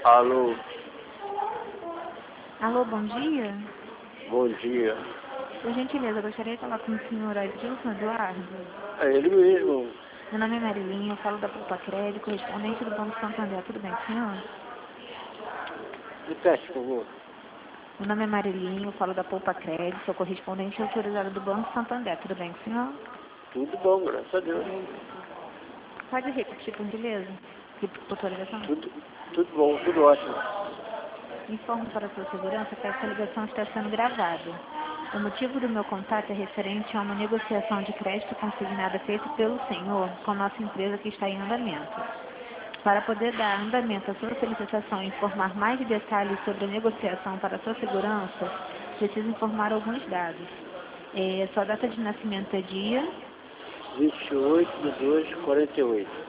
Alô, Alô, bom dia. bom dia. Por gentileza, eu gostaria de falar com o senhor Adilson Eduardo. É ele mesmo. Meu nome é Marilinha, eu falo da Poupa Crédito, correspondente do Banco Santander. Tudo bem, senhor? Repete, por favor. Meu nome é Marilinha, eu falo da Poupa Crédito, sou correspondente autorizada do Banco Santander. Tudo bem, senhor? Tudo bom, graças a Deus. Pode repetir, por gentileza? Autorização? Tudo bom, tudo ótimo. Informo para a sua segurança que essa ligação está sendo gravada. O motivo do meu contato é referente a uma negociação de crédito consignada feita pelo senhor com a nossa empresa que está em andamento. Para poder dar andamento à sua solicitação e informar mais detalhes sobre a negociação para a sua segurança, preciso informar alguns dados. Sua data de nascimento é dia 28/2/48.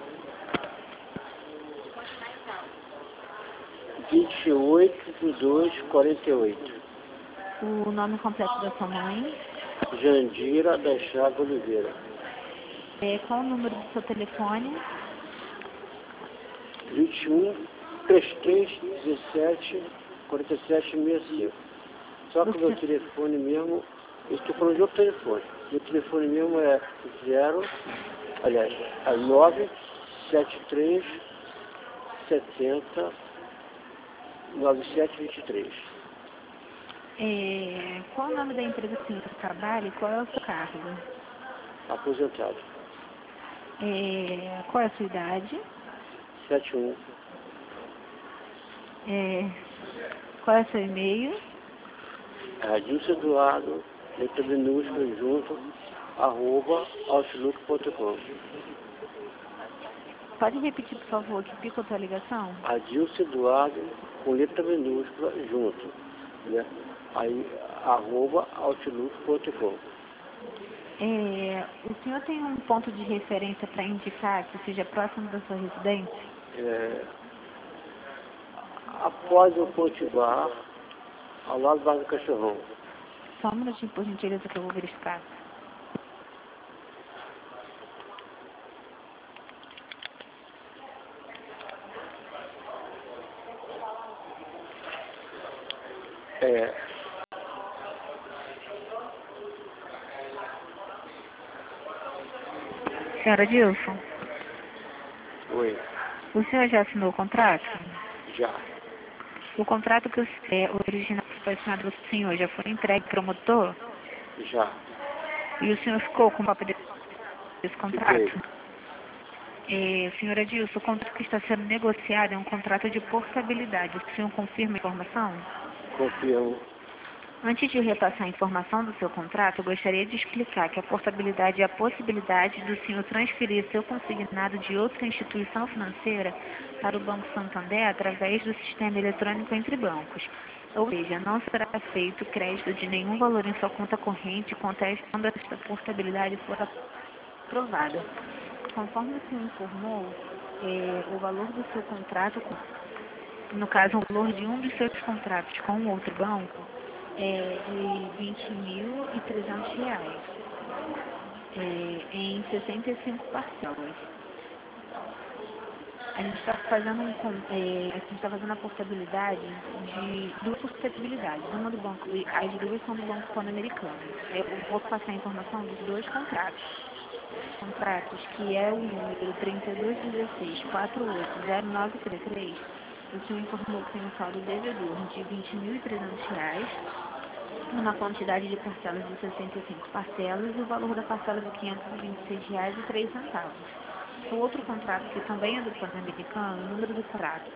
28/2/48. o nome completo da sua mãe, Jandira da Chaga Oliveira. qual o número do seu telefone, 21/33/17/47/65. Só que o meu telefone mesmo, eu estou falando de outro telefone. Meu telefone mesmo é 973 70 9723. Qual o nome da empresa que o senhor trabalha e qual é o seu cargo? Aposentado. Qual é a sua idade? 71. Qual é o seu e-mail? Adilson Eduardo, letra minúscula junto, @outlook.com. Pode repetir, por favor, que pico a tua ligação? Adilson Eduardo, com letra minúscula junto, né? Aí, @outlook.com. O senhor tem um ponto de referência para indicar que seja próximo da sua residência? Após o Pontibar, ao lado do Bar do Cachorrão. Só um minutinho, por gentileza, que eu vou verificar. Senhora Dilson, Oi, o senhor já assinou o contrato? já, O contrato que o original foi assinado pelo senhor já foi entregue ao promotor? já, E o senhor ficou com cópia desse contrato? fiquei, Senhora Dilson, o contrato que está sendo negociado é um contrato de portabilidade. O senhor confirma a informação? confirmo, Antes de repassar a informação do seu contrato, eu gostaria de explicar que a portabilidade é a possibilidade do senhor transferir seu consignado de outra instituição financeira para o Banco Santander através do sistema eletrônico entre bancos. Ou seja, não será feito crédito de nenhum valor em sua conta corrente quando esta portabilidade for aprovada. Conforme o senhor informou, o valor do seu contrato, no caso, o valor de um dos seus contratos com um outro banco, é de R$ 20.300, em 65 parcelas. A gente está fazendo a portabilidade de duas portabilidades, uma do banco, as duas são do Banco Pan-Americano. Eu vou passar a informação dos dois contratos, que é o número 3216-480933. O senhor informou que tem um saldo devedor de R$ 20.300, uma quantidade de parcelas de 65 parcelas e o valor da parcela de R$ 526,03. O outro contrato, que também é do Pan-Americano, o número do contrato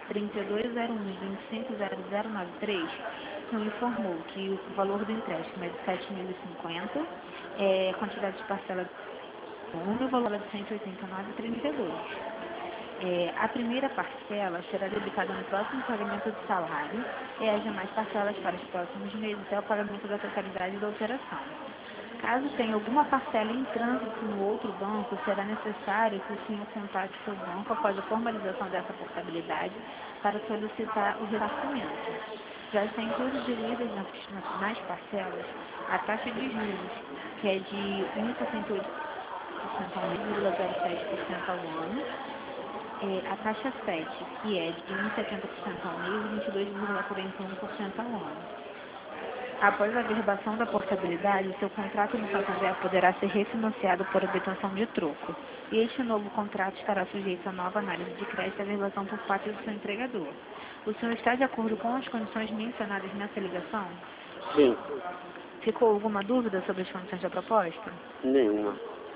3201-250093, o senhor informou que o valor do empréstimo é de R$ 7.050, quantidade de parcela de 1 e o valor é de R$ 189,32. A primeira parcela será debitada no próximo pagamento do salário e as demais parcelas para os próximos meses até o pagamento da totalidade da operação. Caso tenha alguma parcela em trânsito no outro banco, será necessário que o senhor contate seu banco após a formalização dessa portabilidade para solicitar o ressarcimento. Já está incluídas nas parcelas a taxa de juros, que é de 1,68% ao mês, 0,07% ao ano, A taxa 7, que é de 1,70% ao mês e 22,41% ao ano. Após a averbação da portabilidade, seu contrato no Santander poderá ser refinanciado por obtenção de troco. E este novo contrato estará sujeito a nova análise de crédito e averbação por parte do seu entregador. O senhor está de acordo com as condições mencionadas nessa ligação? Sim. Ficou alguma dúvida sobre as condições da proposta? Nenhuma.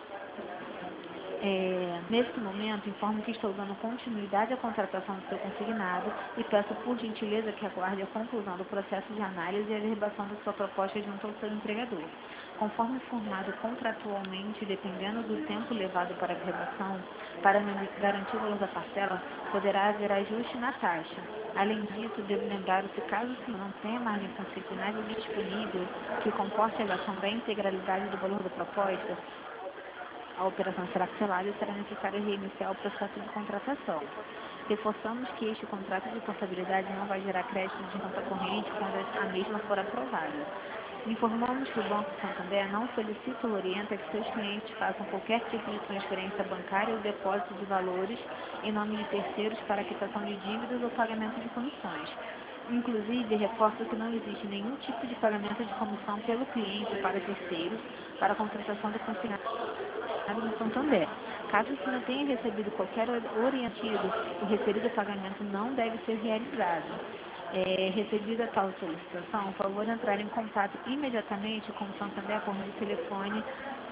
Nesse momento, informo que estou dando continuidade à contratação do seu consignado e peço por gentileza que aguarde a conclusão do processo de análise e averbação da sua proposta junto ao seu entregador. Conforme informado contratualmente, dependendo do tempo levado para a averbação, para garantir o valor da parcela, poderá haver ajuste na taxa. Além disso, devo lembrar que caso o senhor não tenha margem consignável disponível que comporte a elevação da integralidade do valor da proposta, a operação será cancelada e será necessário reiniciar o processo de contratação. Reforçamos que este contrato de portabilidade não vai gerar crédito de conta corrente quando a mesma for aprovada. Informamos que o Banco Santander não solicita ou orienta que seus clientes façam qualquer tipo de transferência bancária ou depósito de valores em nome de terceiros para quitação de dívidas ou pagamento de comissões. Inclusive, reforço que não existe nenhum tipo de pagamento de comissão pelo cliente para terceiros para a contratação do consignado no Santander. Caso o senhor tenha recebido qualquer orientado, o referido pagamento não deve ser realizado. Recebida tal solicitação, por favor entrar em contato imediatamente com o Santander por meio de telefone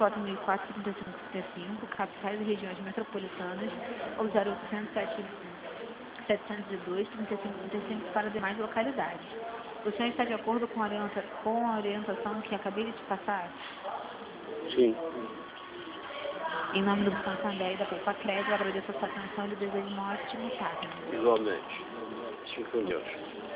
4.435, capitais e regiões metropolitanas, ou 0800 702 3535 para demais localidades. O senhor está de acordo com a orientação que acabei de te passar? Sim. Em nome do Santander e da Poupa Crédito, agradeço a sua atenção e desejo um ótimo tarde. Igualmente. Fique com Deus.